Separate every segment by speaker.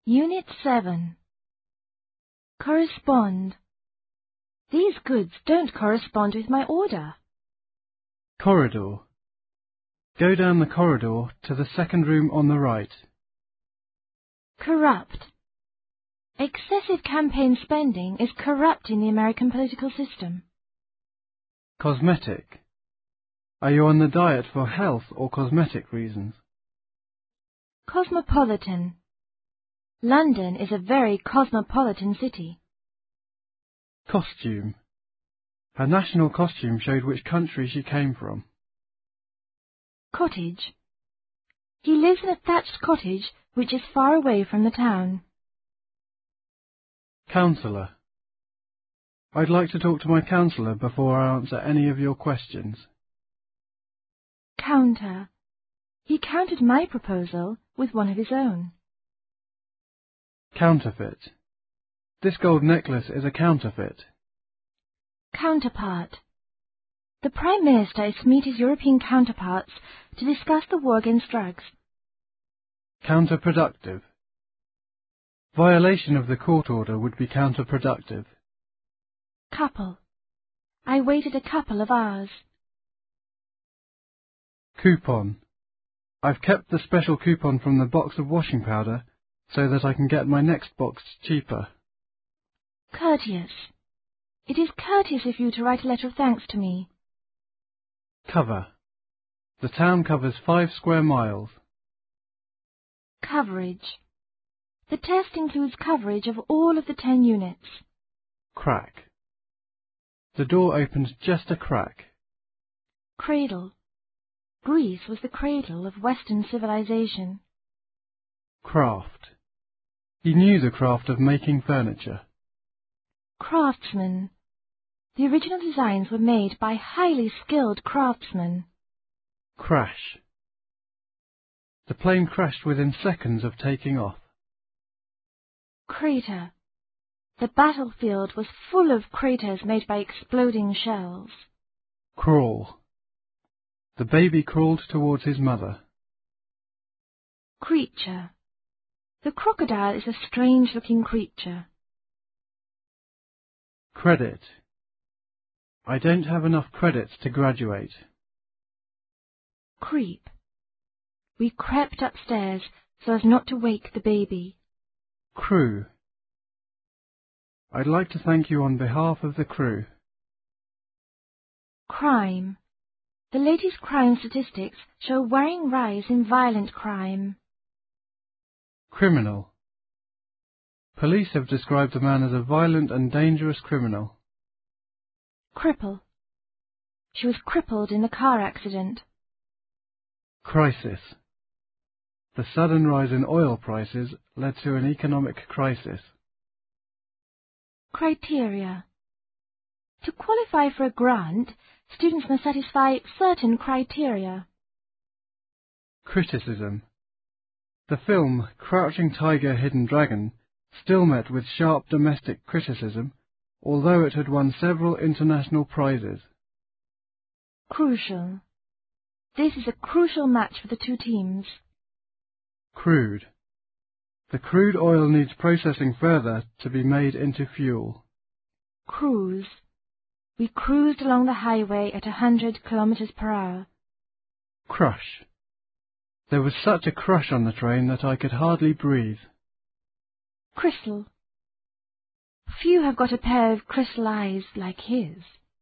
Speaker 1: Unit 7. Correspond. These goods don't correspond with my order.
Speaker 2: Corridor. Go down the corridor to the second room on the right.
Speaker 1: Corrupt. Excessive campaign spending is corrupting the American political system.
Speaker 2: Cosmetic. Are you on the diet for health or cosmetic reasons?
Speaker 1: Cosmopolitan. London is a very cosmopolitan city.
Speaker 2: Costume. Her national costume showed which country she came from.
Speaker 1: Cottage. He lives in a thatched cottage which is far away from the town.
Speaker 2: Counsellor. I'd like to talk to my counsellor before I answer any of your questions.
Speaker 1: Counter. He countered my proposal with one of his own.
Speaker 2: Counterfeit. This gold necklace is a counterfeit.
Speaker 1: Counterpart. The Prime Minister is to meet his European counterparts to discuss the war against drugs.
Speaker 2: Counterproductive. Violation of the court order would be counterproductive.
Speaker 1: Couple. I waited a couple of hours.
Speaker 2: Coupon. I've kept the special coupon from the box of washing powder so that I can get my next box cheaper.
Speaker 1: Courteous. It is courteous of you to write a letter of thanks to me.
Speaker 2: Cover. The town covers 5 square miles.
Speaker 1: Coverage. The test includes coverage of all of the 10 units.
Speaker 2: Crack. The door opened just a crack.
Speaker 1: Cradle. Greece was the cradle of Western civilization.
Speaker 2: Craft. He knew the craft of making furniture.
Speaker 1: Craftsman. The original designs were made by highly skilled craftsmen.
Speaker 2: Crash. The plane crashed within seconds of taking off.
Speaker 1: Crater. The battlefield was full of craters made by exploding shells.
Speaker 2: Crawl. The baby crawled towards his mother.
Speaker 1: Creature. The crocodile is a strange-looking creature.
Speaker 2: Credit. I don't have enough credits to graduate.
Speaker 1: Creep. We crept upstairs so as not to wake the baby.
Speaker 2: Crew. I'd like to thank you on behalf of the crew.
Speaker 1: Crime. The latest crime statistics show a worrying rise in violent crime.
Speaker 2: Criminal. Police have described the man as a violent and dangerous criminal.
Speaker 1: Cripple. She was crippled in the car accident.
Speaker 2: Crisis. The sudden rise in oil prices led to an economic crisis.
Speaker 1: Criteria. To qualify for a grant, students must satisfy certain criteria.
Speaker 2: Criticism. The film Crouching Tiger, Hidden Dragon still met with sharp domestic criticism, although it had won several international prizes.
Speaker 1: Crucial. This is a crucial match for the two teams.
Speaker 2: Crude. The crude oil needs processing further to be made into fuel.
Speaker 1: Cruise. We cruised along the highway at 100 kilometers per hour.
Speaker 2: Crush. There was such a crush on the train that I could hardly breathe.
Speaker 1: Crystal. Few have got a pair of crystal eyes like his.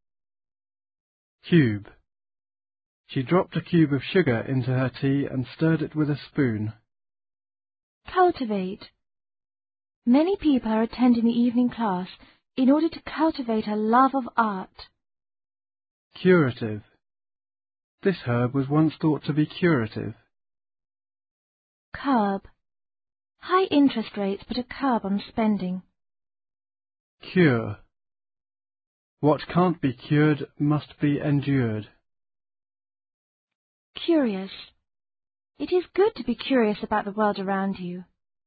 Speaker 2: Cube. She dropped a cube of sugar into her tea and stirred it with a spoon.
Speaker 1: Cultivate. Many people are attending the evening class in order to cultivate a love of art.
Speaker 2: Curative. This herb was once thought to be curative.
Speaker 1: Curb. High interest rates put a curb on spending.
Speaker 2: Cure. What can't be cured must be endured.
Speaker 1: Curious. It is good to be curious about the world around you.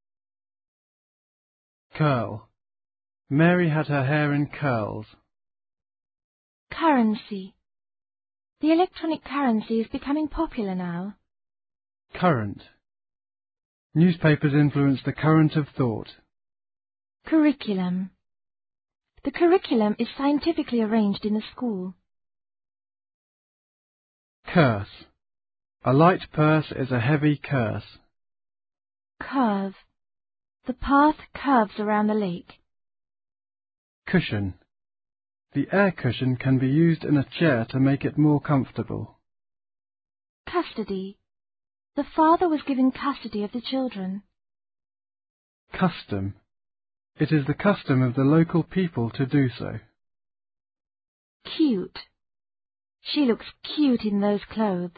Speaker 2: Curl. Mary had her hair in curls.
Speaker 1: Currency. The electronic currency is becoming popular now.
Speaker 2: Current. Newspapers influence the current of thought.
Speaker 1: Curriculum. The curriculum is scientifically arranged in the school.
Speaker 2: Curse. A light purse is a heavy curse.
Speaker 1: Curve. The path curves around the lake.
Speaker 2: Cushion. The air cushion can be used in a chair to make it more comfortable.
Speaker 1: Custody. The father was given custody of the children.
Speaker 2: Custom. It is the custom of the local people to do so.
Speaker 1: Cute. She looks cute in those clothes.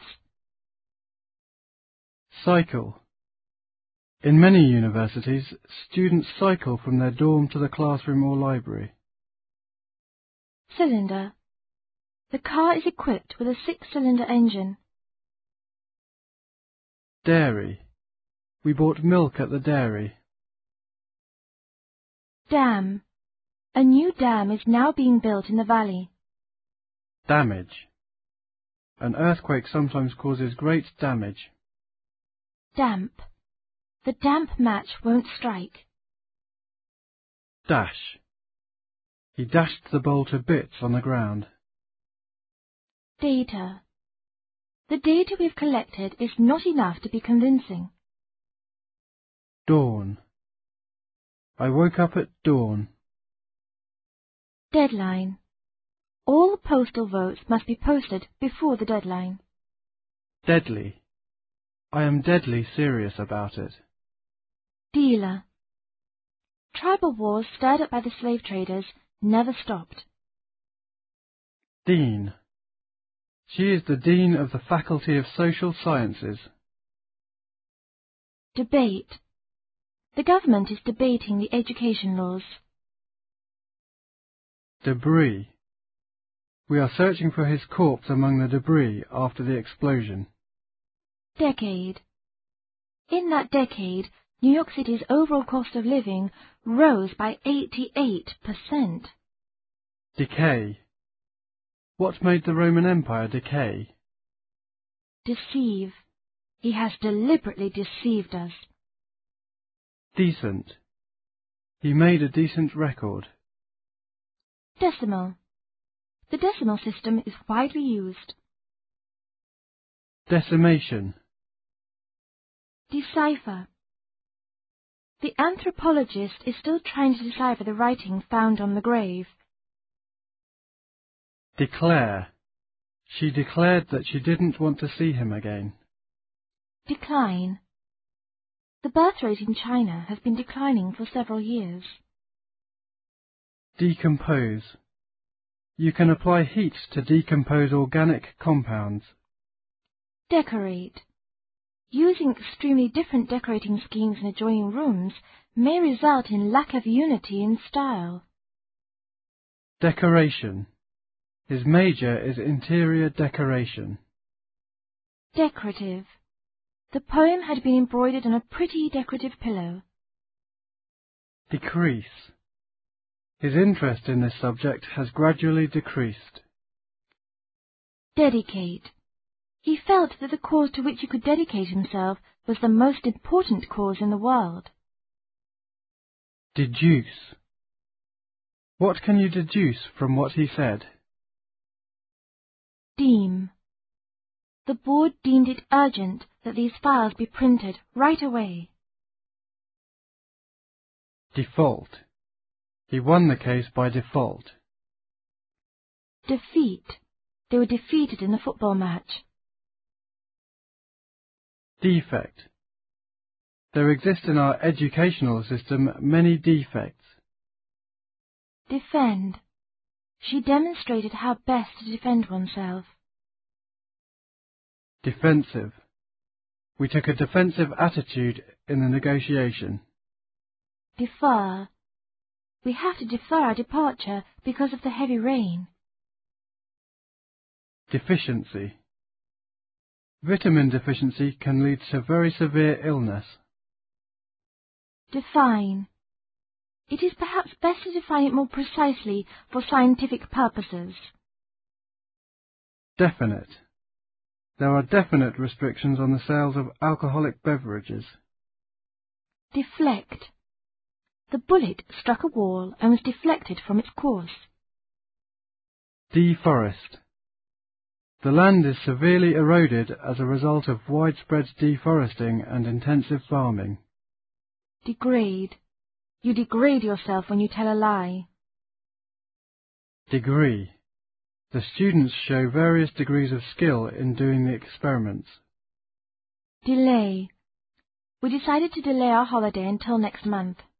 Speaker 2: Cycle. In many universities, students cycle from their dorm to the classroom or library.
Speaker 1: Cylinder. The car is equipped with a 6-cylinder engine.
Speaker 2: Dairy. We bought milk at the dairy.
Speaker 1: Dam. A new dam is now being built in the valley.
Speaker 2: Damage. An earthquake sometimes causes great damage.
Speaker 1: Damp. The damp match won't strike.
Speaker 2: Dash. He dashed the bowl to bits on the ground.
Speaker 1: Data. The data we've collected is not enough to be convincing.
Speaker 2: Dawn. I woke up at dawn.
Speaker 1: Deadline. All the postal votes must be posted before the deadline.
Speaker 2: Deadly. I am deadly serious about it.
Speaker 1: Dealer. Tribal wars stirred up by the slave traders never stopped.
Speaker 2: Dean. She is the Dean of the Faculty of Social Sciences.
Speaker 1: Debate. The government is debating the education laws.
Speaker 2: Debris. We are searching for his corpse among the debris after the explosion.
Speaker 1: Decade. In that decade, New York City's overall cost of living rose by 88%.
Speaker 2: Decay. What made the Roman Empire decay?
Speaker 1: Deceive. He has deliberately deceived us.
Speaker 2: Decent. He made a decent record.
Speaker 1: Decimal. The decimal system is widely used.
Speaker 2: Decimation.
Speaker 1: Decipher. The anthropologist is still trying to decipher the writing found on the grave.
Speaker 2: Declare. She declared that she didn't want to see him again.
Speaker 1: Decline. The birth rate in China has been declining for several years.
Speaker 2: Decompose. You can apply heat to decompose organic compounds.
Speaker 1: Decorate. Using extremely different decorating schemes in adjoining rooms may result in lack of unity in style.
Speaker 2: Decoration. His major is interior decoration.
Speaker 1: Decorative. The poem had been embroidered on a pretty decorative pillow.
Speaker 2: Decrease. His interest in this subject has gradually decreased.
Speaker 1: Dedicate. He felt that the cause to which he could dedicate himself was the most important cause in the world.
Speaker 2: Deduce. What can you deduce from what he said?
Speaker 1: Deem. The board deemed it urgent that these files be printed right away.
Speaker 2: Default. He won the case by default.
Speaker 1: Defeat. They were defeated in a football match.
Speaker 2: Defect. There exist in our educational system many defects.
Speaker 1: Defend. She demonstrated how best to defend oneself.
Speaker 2: Defensive. We took a defensive attitude in the negotiation.
Speaker 1: Defer. We have to defer our departure because of the heavy rain.
Speaker 2: Deficiency. Vitamin deficiency can lead to very severe illness.
Speaker 1: Define. It is perhaps best to define it more precisely for scientific purposes.
Speaker 2: Definite. There are definite restrictions on the sales of alcoholic beverages.
Speaker 1: Deflect. The bullet struck a wall and was deflected from its course.
Speaker 2: Deforest. The land is severely eroded as a result of widespread deforesting and intensive farming.
Speaker 1: Degrade. You degrade yourself when you tell a lie.
Speaker 2: Degree. The students show various degrees of skill in doing the experiments.
Speaker 1: Delay. We decided to delay our holiday until next month.